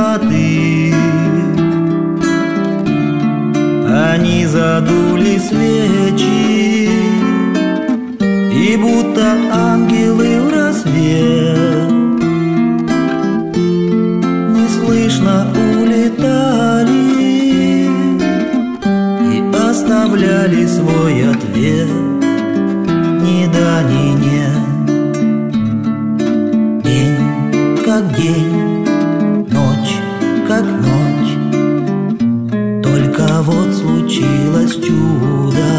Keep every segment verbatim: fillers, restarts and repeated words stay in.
красоты. Они задули свечи, и будто ангелы в рассвет неслышно улетали и оставляли свой ответ. Ни да, ни нет. День как день, ночь как ночь. Только вот случилось чудо.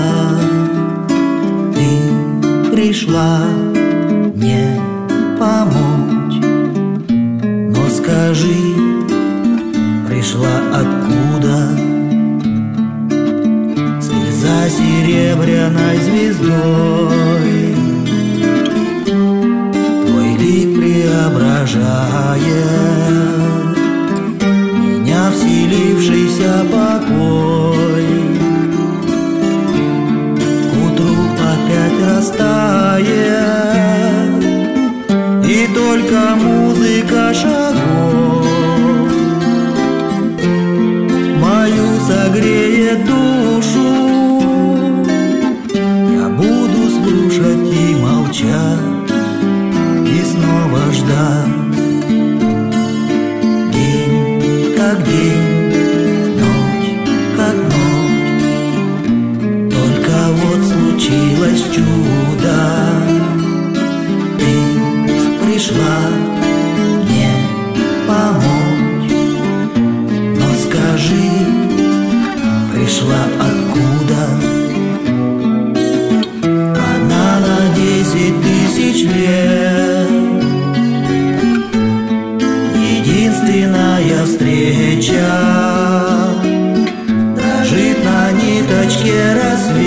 Ты пришла мне помочь. Но скажи, пришла откуда? Слеза серебряной звездой твой лик преображает меня, вселившийся покой. К утру опять растает, и только музыка шагов мою согреет душу. Я буду слушать и молчать, и снова ждать. День как день, ночь как ночь. Только вот случилось чудо. Ты пришла мне помочь. Но скажи, пришла откуда? Она на десять тысяч лет, единственная встреча. Дрожит на ниточке рассвет.